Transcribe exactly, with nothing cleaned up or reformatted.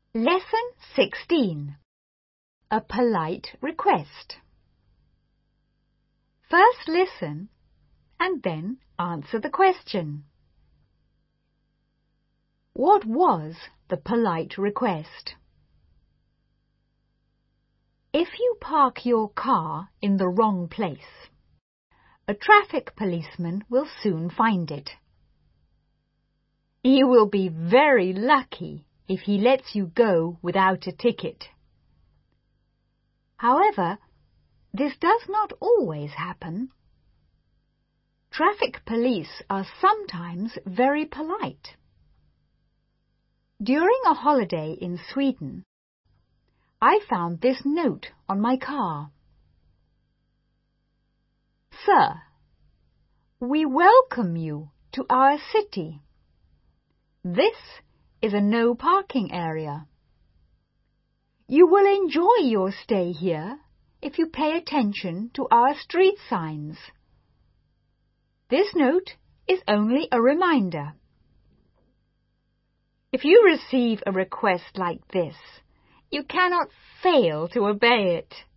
Lesson sixteen. A polite request. First listen and then answer the question. What was the polite request? If you park your car in the wrong place, a traffic policeman will soon find it. You will be very lucky if he lets you go without a ticket. However, this does not always happen. Traffic police are sometimes very polite. During a holiday in Sweden, I found this note on my car. Sir, we welcome you to our city. This is a no parking area. You will enjoy your stay here if you pay attention to our street signs. This note is only a reminder. If you receive a request like this, you cannot fail to obey it.